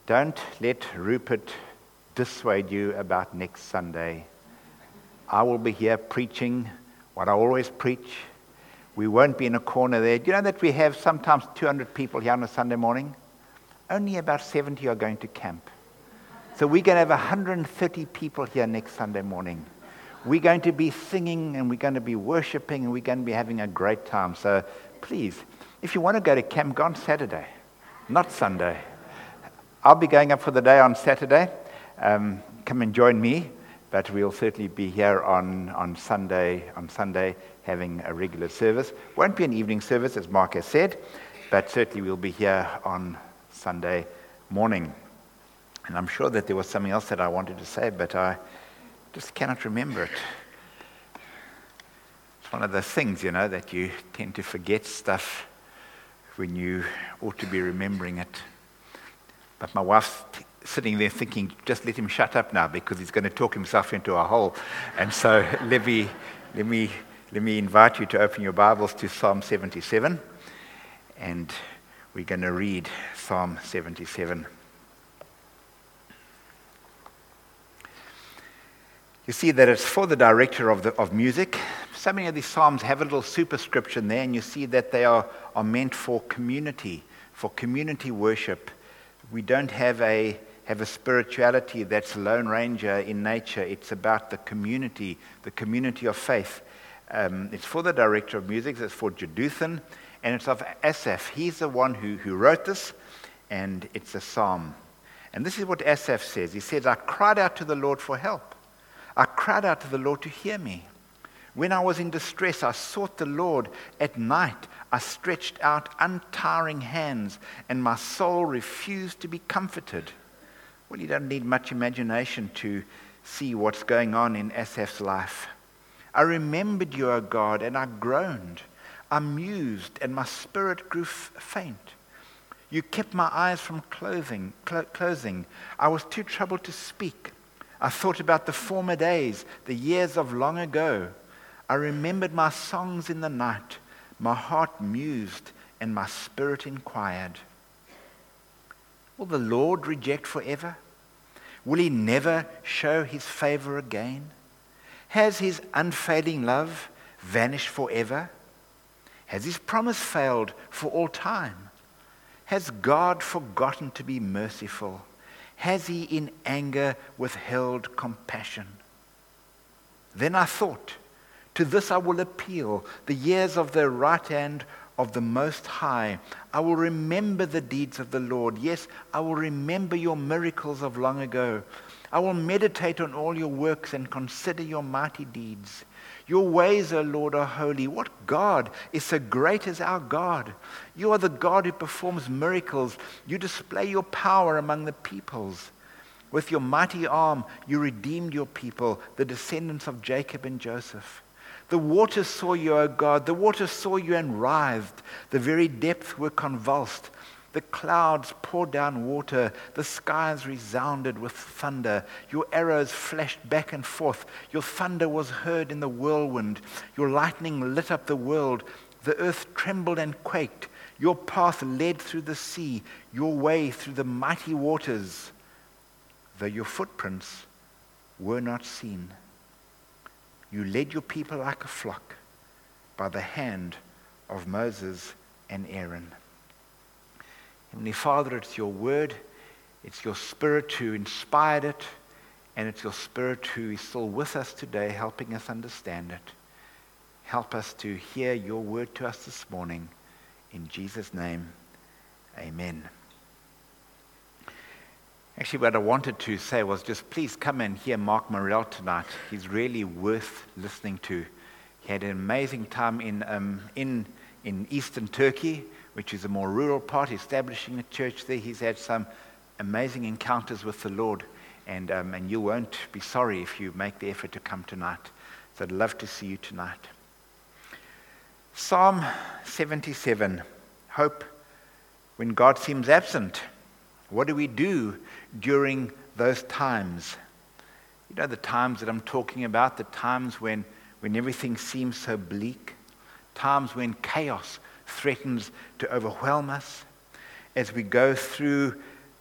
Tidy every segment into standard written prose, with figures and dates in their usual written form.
Don't let Rupert dissuade you about next Sunday. I will be here preaching what I always preach. We won't be in a corner there. Do you know that we have sometimes 200 people here on a Sunday morning? Only about 70 are going to camp. So we're going to have 130 people here next Sunday morning. We're going to be singing and we're going to be worshiping and we're going to be having a great time. So please, if you want to go to camp, go on Saturday, not Sunday. I'll be going up for the day on Saturday. Come and join me, but we'll certainly be here on Sunday having a regular service. Won't be an evening service, as Mark has said, but certainly we'll be here on Sunday morning. And I'm sure that there was something else that I wanted to say, but I just cannot remember it. It's one of those things, that you tend to forget stuff when you ought to be remembering it. But my wife's sitting there thinking, just let him shut up now because he's going to talk himself into a hole. And so let me invite you to open your Bibles to Psalm 77. And we're going to read Psalm 77. You see that it's for the director of music. So many of these psalms have a little superscription there, and you see that they are meant for community worship. We don't have a spirituality that's Lone Ranger in nature. It's about the community of faith. It's for the director of music. It's for Jeduthun, and it's of Asaph. He's the one who wrote this, and it's a psalm. And this is what Asaph says. He says, I cried out to the Lord for help. I cried out to the Lord to hear me. When I was in distress, I sought the Lord. At night, I stretched out untiring hands, and my soul refused to be comforted. Well, you don't need much imagination to see what's going on in Asaph's life. I remembered you, O God, and I groaned. I mused, and my spirit grew faint. You kept my eyes from closing. I was too troubled to speak. I thought about the former days, the years of long ago. I remembered my songs in the night. My heart mused and my spirit inquired. Will the Lord reject forever? Will he never show his favor again? Has his unfailing love vanished forever? Has his promise failed for all time? Has God forgotten to be merciful? Has he in anger withheld compassion? Then I thought, to this I will appeal, the years of the right hand of the Most High. I will remember the deeds of the Lord. Yes, I will remember your miracles of long ago. I will meditate on all your works and consider your mighty deeds. Your ways, O Lord, are holy. What God is so great as our God? You are the God who performs miracles. You display your power among the peoples. With your mighty arm, you redeemed your people, the descendants of Jacob and Joseph. The waters saw you, O God. The waters saw you and writhed. The very depths were convulsed. The clouds poured down water. The skies resounded with thunder. Your arrows flashed back and forth. Your thunder was heard in the whirlwind. Your lightning lit up the world. The earth trembled and quaked. Your path led through the sea, your way through the mighty waters, though your footprints were not seen. You led your people like a flock by the hand of Moses and Aaron. Heavenly Father, it's your word, it's your Spirit who inspired it, and it's your Spirit who is still with us today, helping us understand it. Help us to hear your word to us this morning. In Jesus' name, amen. Actually, what I wanted to say was just please come and hear Mark Morrell tonight. He's really worth listening to. He had an amazing time in eastern Turkey, which is a more rural part, establishing a church there. He's had some amazing encounters with the Lord, and you won't be sorry if you make the effort to come tonight. So I'd love to see you tonight. Psalm 77, hope when God seems absent. What do we do during those times? You know the times that I'm talking about, the times when everything seems so bleak, times when chaos threatens to overwhelm us, as we go through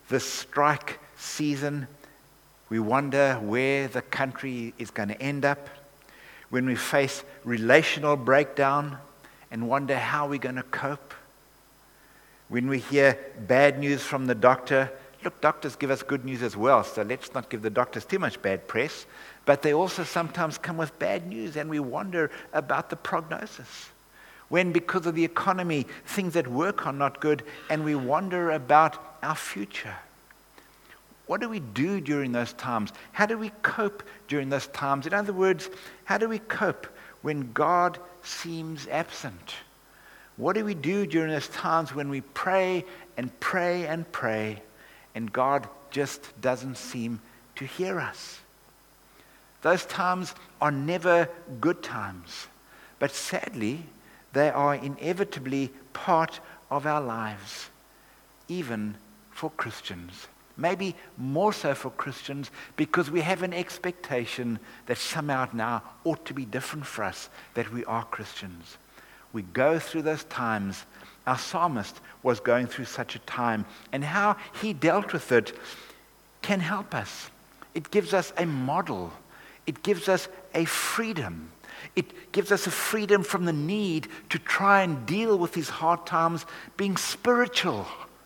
this strike season, we wonder where the country is going to end up. When we face relational breakdown and wonder how we're going to cope. When we hear bad news from the doctor, look, doctors give us good news as well, so let's not give the doctors too much bad press. But they also sometimes come with bad news, and we wonder about the prognosis. When, because of the economy, things at work are not good, and we wonder about our future. What do we do during those times? How do we cope during those times? In other words, how do we cope when God seems absent? What do we do during those times when we pray and pray and pray, and God just doesn't seem to hear us? Those times are never good times, but sadly, they are inevitably part of our lives, even for Christians. Maybe more so for Christians, because we have an expectation that somehow now ought to be different for us, that we are Christians. We go through those times. Our psalmist was going through such a time, and how he dealt with it can help us. It gives us a model. It gives us a freedom. It gives us a freedom from the need to try and deal with these hard times being spiritual.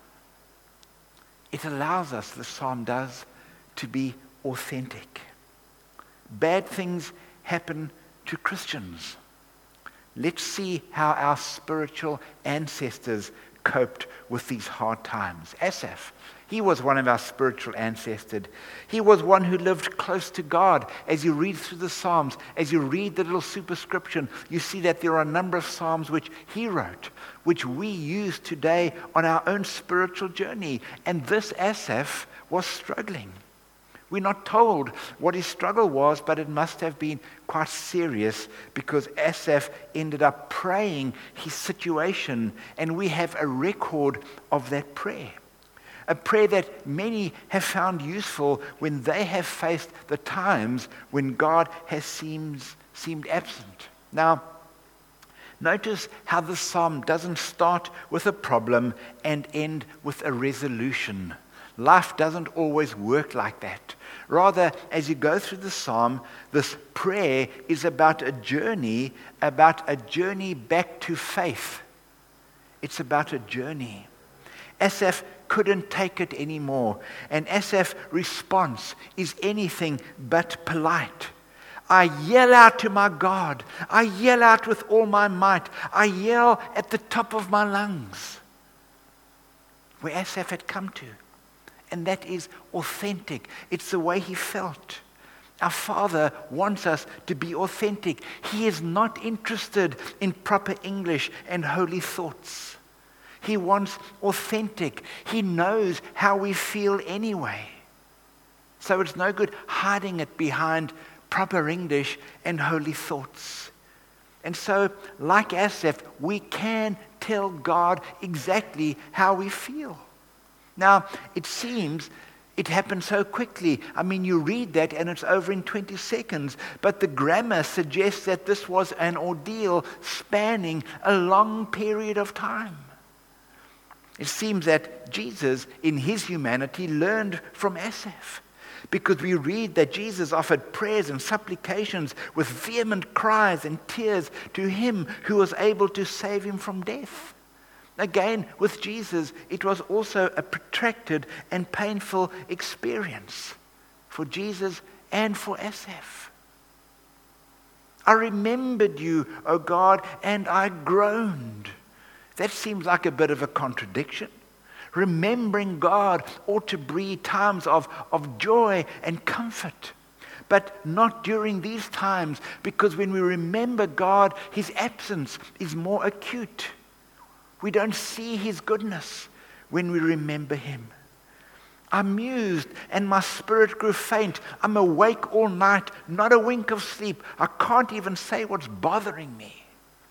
It allows us, the psalm does, to be authentic. Bad things happen to Christians. Let's see how our spiritual ancestors coped with these hard times. Asaph, he was one of our spiritual ancestors. He was one who lived close to God. As you read through the Psalms, as you read the little superscription, you see that there are a number of Psalms which he wrote, which we use today on our own spiritual journey. And this Asaph was struggling. We're not told what his struggle was, but it must have been quite serious, because Asaph ended up praying his situation, and we have a record of that prayer. A prayer that many have found useful when they have faced the times when God has seemed absent. Now, notice how the psalm doesn't start with a problem and end with a resolution. Life doesn't always work like that. Rather, as you go through the psalm, this prayer is about a journey back to faith. It's about a journey. Asaph couldn't take it anymore, and Asaph's response is anything but polite. I yell out to my God. I yell out with all my might. I yell at the top of my lungs. Where Asaph had come to. And that is authentic. It's the way he felt. Our Father wants us to be authentic. He is not interested in proper English and holy thoughts. He wants authentic. He knows how we feel anyway. So it's no good hiding it behind proper English and holy thoughts. And so, like Asaph, we can tell God exactly how we feel. Now, it seems it happened so quickly. I mean, you read that and it's over in 20 seconds. But the grammar suggests that this was an ordeal spanning a long period of time. It seems that Jesus, in his humanity, learned from Asaph. Because we read that Jesus offered prayers and supplications with vehement cries and tears to him who was able to save him from death. Again, with Jesus, it was also a protracted and painful experience for Jesus and for Asaph. I remembered you, O God, and I groaned. That seems like a bit of a contradiction. Remembering God ought to breed times of joy and comfort. But not during these times, because when we remember God, his absence is more acute. We don't see his goodness when we remember him. I mused and my spirit grew faint. I'm awake all night, not a wink of sleep. I can't even say what's bothering me.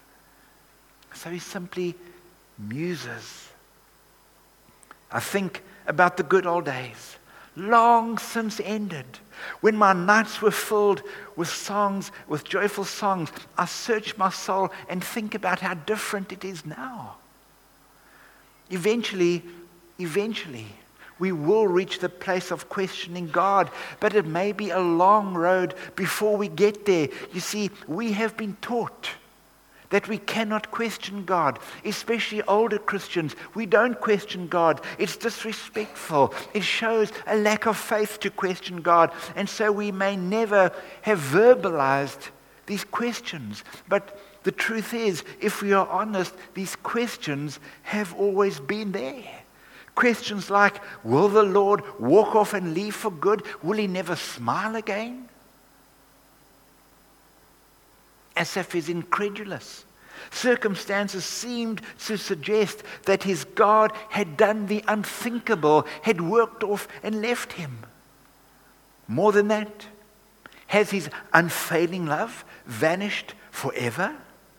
So he simply muses. I think about the good old days, long since ended, when my nights were filled with songs, with joyful songs. I search my soul and think about how different it is now. Eventually, we We will reach the place of questioning God, but it may be a long road before we get there. You see, we have been taught that we cannot question God, especially older Christians. We don't question God. It's disrespectful. It shows a lack of faith to question God. And so we may never have verbalized these questions. But the truth is, if we are honest, these questions have always been there. Questions like, will the Lord walk off and leave for good? Will he never smile again? Asaph is incredulous. Circumstances seemed to suggest that his God had done the unthinkable, had worked off and left him. More than that, has his unfailing love vanished forever?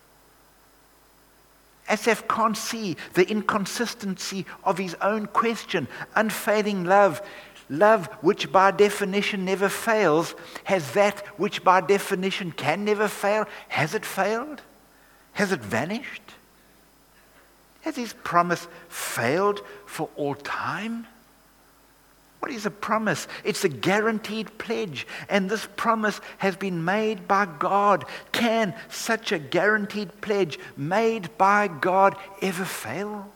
Asaph can't see the inconsistency of his own question. Unfailing love, love which by definition never fails, has that which by definition can never fail. Has it failed? Has it vanished? Has his promise failed for all time? What is a promise? It's a guaranteed pledge, and this promise has been made by God. Can such a guaranteed pledge made by God ever fail?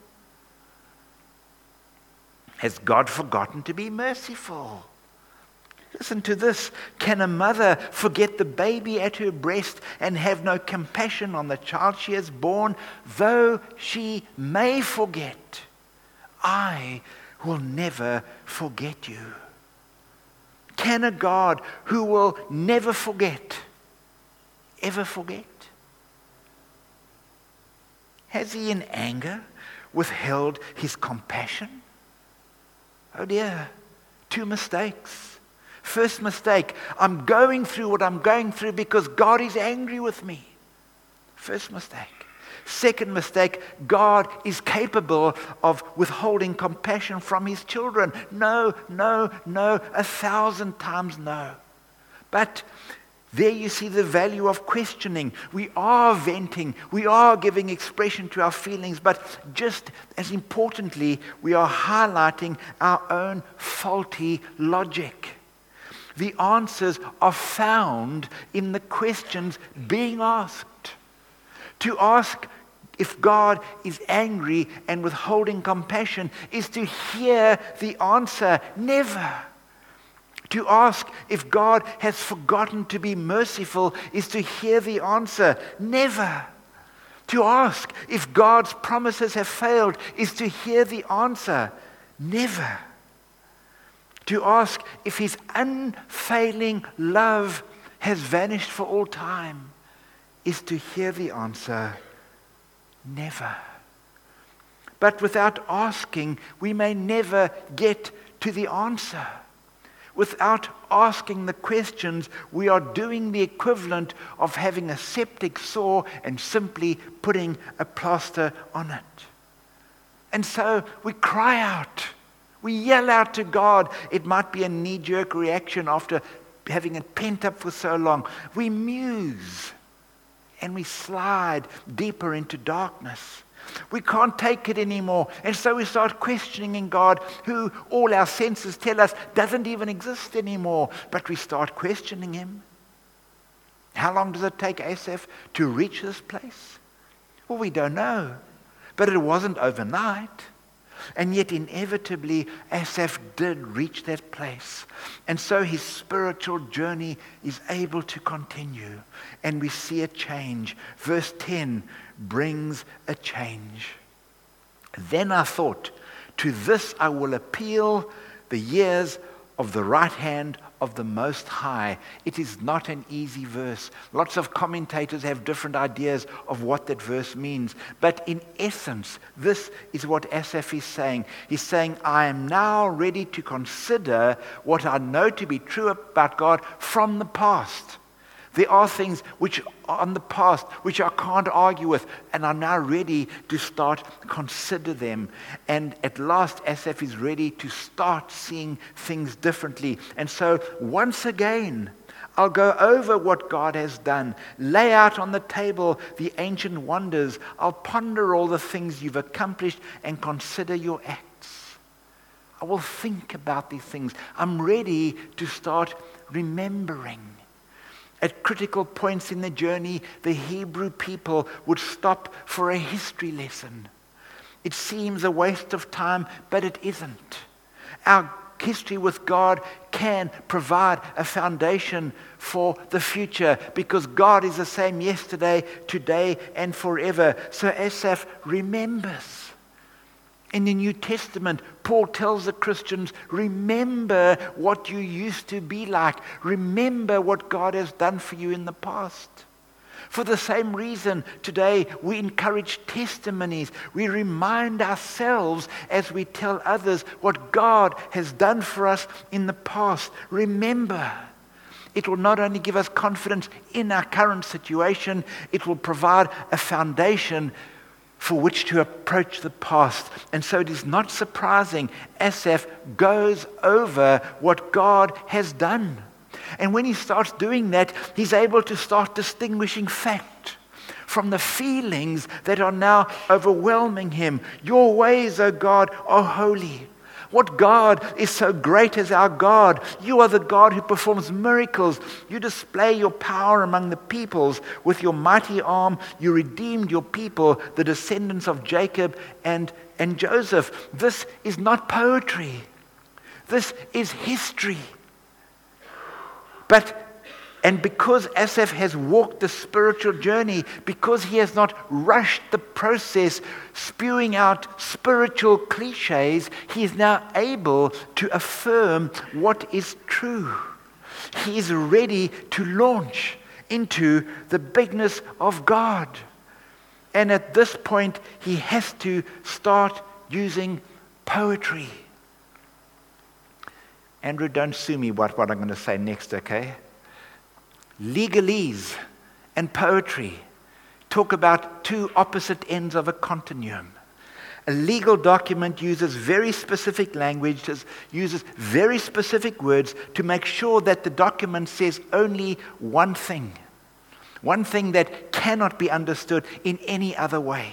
Has God forgotten to be merciful? Listen to this. Can a mother forget the baby at her breast and have no compassion on the child she has born? Though she may forget, I will never forget you. Can a God who will never forget, ever forget? Has he in anger withheld his compassion? Oh dear, 2 mistakes. First mistake, I'm going through what I'm going through because God is angry with me. First mistake. Second mistake, God is capable of withholding compassion from his children. No, no, no, 1,000 times no. But there you see the value of questioning. We are venting, we are giving expression to our feelings, but just as importantly, we are highlighting our own faulty logic. The answers are found in the questions being asked. To ask if God is angry and withholding compassion is to hear the answer, never. To ask if God has forgotten to be merciful is to hear the answer, never. To ask if God's promises have failed is to hear the answer, never. To ask if his unfailing love has vanished for all time is to hear the answer, never. But without asking, we may never get to the answer. Without asking the questions, we are doing the equivalent of having a septic sore and simply putting a plaster on it. And so we cry out. We yell out to God. It might be a knee-jerk reaction after having it pent up for so long. We muse and we slide deeper into darkness. We can't take it anymore. And so we start questioning in God, who all our senses tell us doesn't even exist anymore. But we start questioning him. How long does it take Asaph to reach this place? Well, we don't know. But it wasn't overnight. And yet inevitably Asaph did reach that place. And so his spiritual journey is able to continue. And we see a change. Verse 10 brings a change. Then I thought, to this I will appeal, the years of the right hand of the Most High. It is not an easy verse. Lots of commentators have different ideas of what that verse means. But in essence, this is what Asaph is saying. He's saying, I am now ready to consider what I know to be true about God from the past. There are things which are in the past which I can't argue with, and I'm now ready to start consider them. And at last, Asaph is ready to start seeing things differently. And so, once again, I'll go over what God has done, lay out on the table the ancient wonders. I'll ponder all the things you've accomplished and consider your acts. I will think about these things. I'm ready to start remembering. At critical points in the journey, the Hebrew people would stop for a history lesson. It seems a waste of time, but it isn't. Our history with God can provide a foundation for the future because God is the same yesterday, today, and forever. So Asaph remembers. In the New Testament, Paul tells the Christians, remember what you used to be like. Remember what God has done for you in the past. For the same reason, today we encourage testimonies. We remind ourselves as we tell others what God has done for us in the past. Remember. It will not only give us confidence in our current situation, it will provide a foundation for which to approach the past. And so it is not surprising Asaph goes over what God has done. And when he starts doing that, he's able to start distinguishing fact from the feelings that are now overwhelming him. Your ways, O God, are holy. What God is so great as our God? You are the God who performs miracles. You display your power among the peoples. With your mighty arm, you redeemed your people, the descendants of Jacob and Joseph. This is not poetry. This is history. And because Asaph has walked the spiritual journey, because he has not rushed the process, spewing out spiritual cliches, he is now able to affirm what is true. He is ready to launch into the bigness of God. And at this point, he has to start using poetry. Andrew, don't sue me what I'm going to say next, okay? Legalese and poetry talk about two opposite ends of a continuum. A legal document uses very specific language, uses very specific words to make sure that the document says only one thing that cannot be understood in any other way.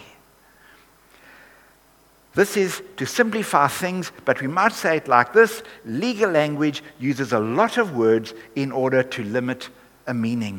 This is to simplify things, but we might say it like this: legal language uses a lot of words in order to limit a meaning.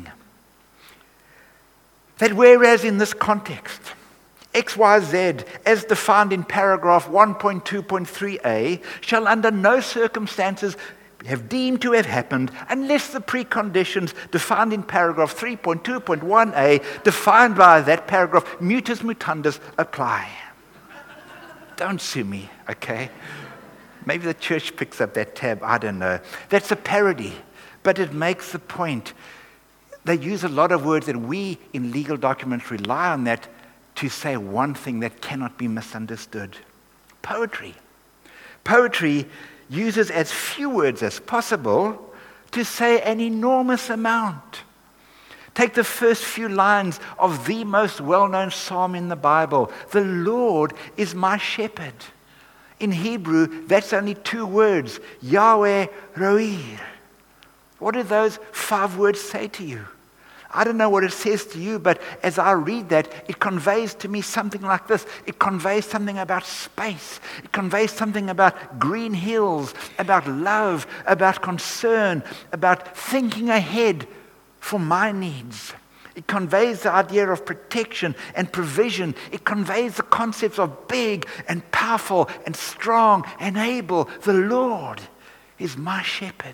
That whereas in this context, XYZ, as defined in paragraph 1.2.3a, shall under no circumstances have deemed to have happened unless the preconditions defined in paragraph 3.2.1a, defined by that paragraph, mutus mutandis, apply. Don't sue me, okay? Maybe the church picks up that tab, I don't know. That's a parody, but it makes the point. They use a lot of words that we in legal documents rely on that to say one thing that cannot be misunderstood. Poetry. Poetry uses as few words as possible to say an enormous amount. Take the first few lines of the most well-known psalm in the Bible. The Lord is my shepherd. In Hebrew, that's only two words. Yahweh Roir. What do those 5 words say to you? I don't know what it says to you, but as I read that, it conveys to me something like this. It conveys something about space. It conveys something about green hills, about love, about concern, about thinking ahead for my needs. It conveys the idea of protection and provision. It conveys the concepts of big and powerful and strong and able. The Lord is my shepherd.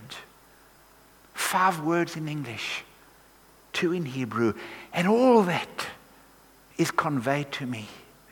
5 words in English, 2 in Hebrew, and all that is conveyed to me.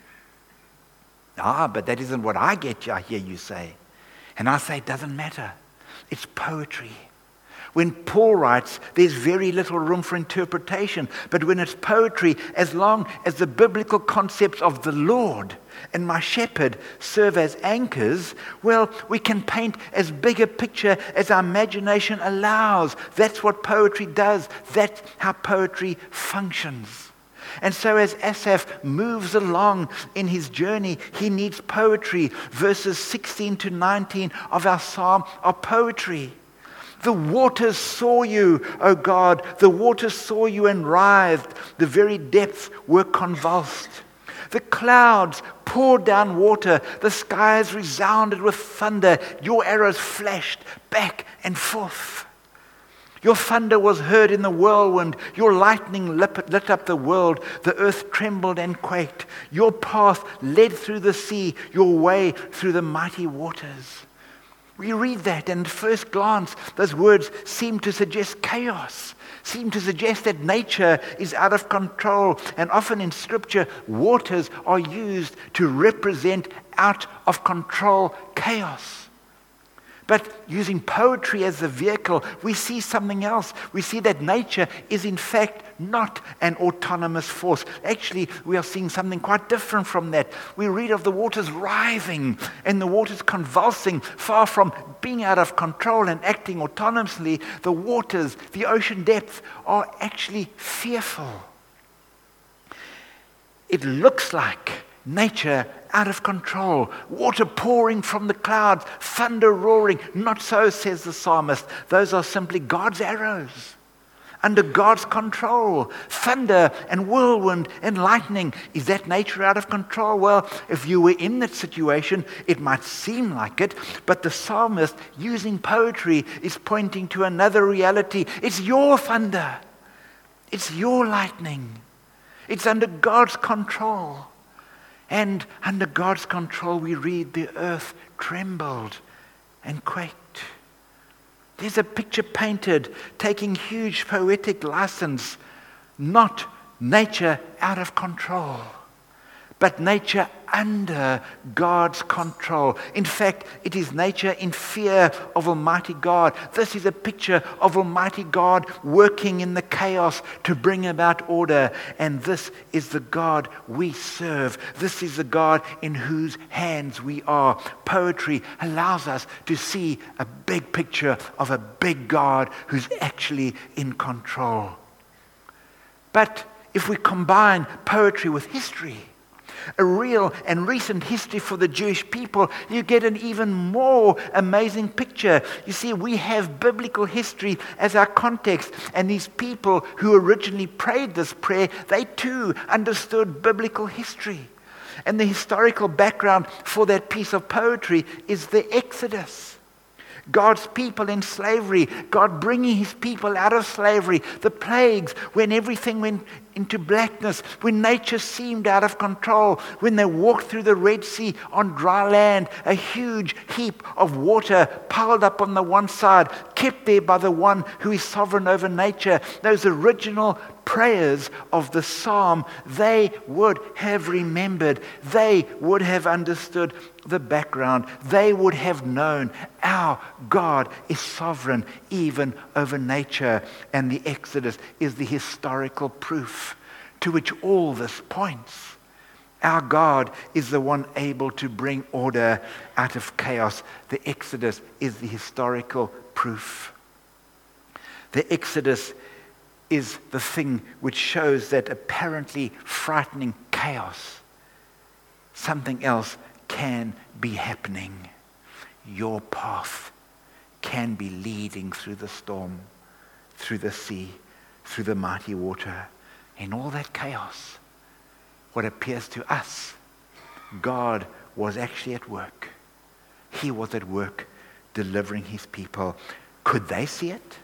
But that isn't what I get, I hear you say. And I say, it doesn't matter. It's poetry. When Paul writes, there's very little room for interpretation. But when it's poetry, as long as the biblical concepts of the Lord and my shepherd serve as anchors, well, we can paint as big a picture as our imagination allows. That's what poetry does. That's how poetry functions. And so as Asaph moves along in his journey, he needs poetry. Verses 16 to 19 of our psalm are poetry. The waters saw you, O God. The waters saw you and writhed. The very depths were convulsed. The clouds poured down water. The skies resounded with thunder. Your arrows flashed back and forth. Your thunder was heard in the whirlwind. Your lightning lit up the world. The earth trembled and quaked. Your path led through the sea, your way through the mighty waters. We read that, and at first glance, those words seem to suggest chaos, seem to suggest that nature is out of control. And often in Scripture, waters are used to represent out of control chaos. But using poetry as the vehicle, we see something else. We see that nature is in fact not an autonomous force. Actually, we are seeing something quite different from that. We read of the waters writhing and the waters convulsing. Far from being out of control and acting autonomously, the waters, the ocean depths, are actually fearful. It looks like nature out of control, water pouring from the clouds, thunder roaring. Not so, says the psalmist. Those are simply God's arrows, under God's control. Thunder and whirlwind and lightning. Is that nature out of control? Well, if you were in that situation, it might seem like it, but the psalmist, using poetry, is pointing to another reality. It's your thunder. It's your lightning. It's under God's control. And under God's control, we read the earth trembled and quaked. There's a picture painted, taking huge poetic license, not nature out of control, but nature under God's control. In fact, it is nature in fear of Almighty God. This is a picture of Almighty God working in the chaos to bring about order. And this is the God we serve. This is the God in whose hands we are. Poetry allows us to see a big picture of a big God who's actually in control. But if we combine poetry with history, a real and recent history for the Jewish people, you get an even more amazing picture. You see, we have biblical history as our context, and these people who originally prayed this prayer, they too understood biblical history. And the historical background for that piece of poetry is the Exodus. God's people in slavery, God bringing his people out of slavery, the plagues, when everything went into blackness, when nature seemed out of control, when they walked through the Red Sea on dry land, a huge heap of water piled up on the one side, kept there by the one who is sovereign over nature. Those original prayers of the psalm, they would have remembered, they would have understood the background, they would have known our God is sovereign even over nature. And the Exodus is the historical proof to which all this points. Our God is the one able to bring order out of chaos. The Exodus is the historical proof. The Exodus is the thing which shows that apparently frightening chaos, something else can be happening. Your path can be leading through the storm, through the sea, through the mighty water. In all that chaos, what appears to us, God was actually at work. He was at work delivering his people. Could they see it?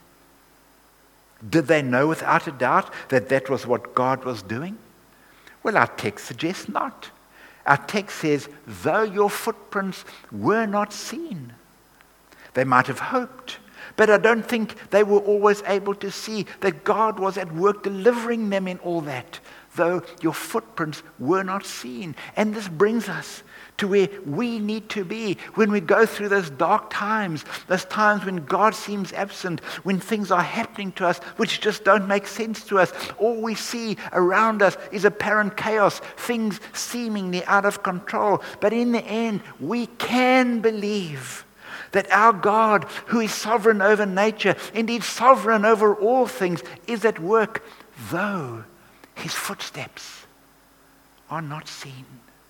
Did they know without a doubt that that was what God was doing? Well, our text suggests not. Our text says, though your footprints were not seen. They might have hoped, but I don't think they were always able to see that God was at work delivering them in all that, though your footprints were not seen. And this brings us to where we need to be when we go through those dark times, those times when God seems absent, when things are happening to us which just don't make sense to us. All we see around us is apparent chaos, things seemingly out of control. But in the end, we can believe that our God, who is sovereign over nature, indeed sovereign over all things, is at work, though his footsteps are not seen.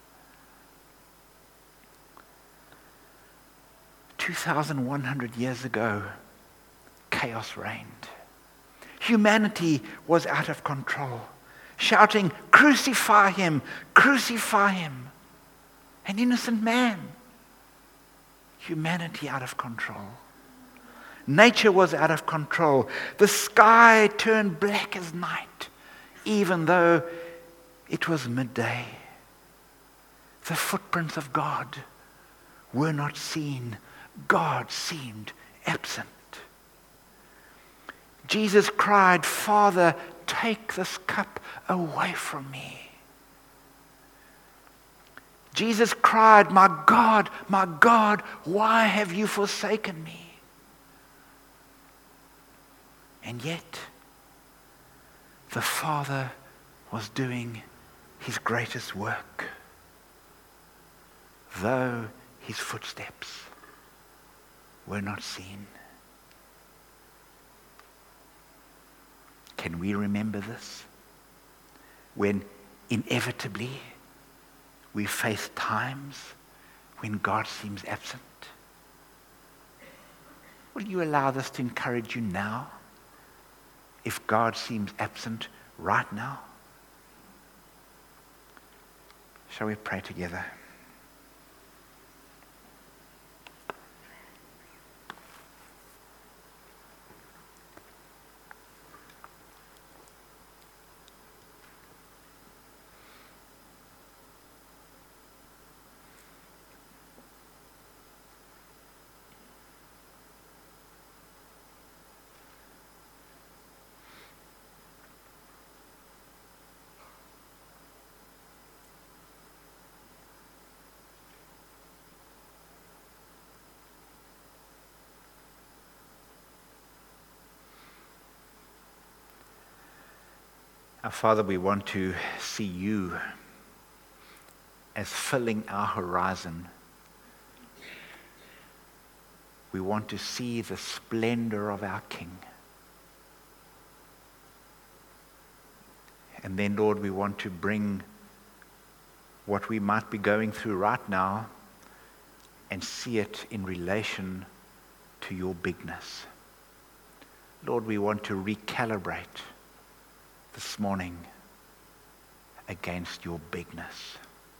2,100 years ago, chaos reigned. Humanity was out of control, shouting, "Crucify him! Crucify him!" An innocent man. Humanity out of control. Nature was out of control. The sky turned black as night, even though it was midday. The footprints of God were not seen. God seemed absent. Jesus cried, "Father, take this cup away from me." Jesus cried, my God, why have you forsaken me?" And yet, the Father was doing his greatest work, though his footsteps were not seen. Can we remember this? When inevitably we face times when God seems absent. Will you allow this to encourage you now? If God seems absent right now? Shall we pray together? Our Father, we want to see you as filling our horizon. We want to see the splendor of our King. And then, Lord, we want to bring what we might be going through right now and see it in relation to your bigness. Lord, we want to recalibrate this morning against your bigness.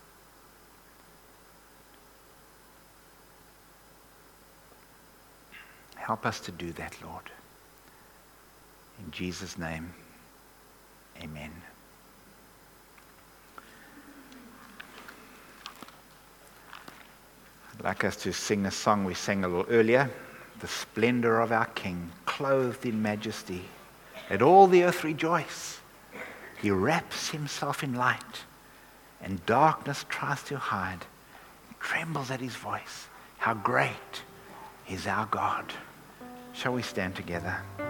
Help us to do that, Lord. In Jesus' name, amen. I'd like us to sing a song we sang a little earlier. The splendor of our King, clothed in majesty. Let all the earth rejoice. He wraps himself in light, and darkness tries to hide. It trembles at his voice. How great is our God. Shall we stand together?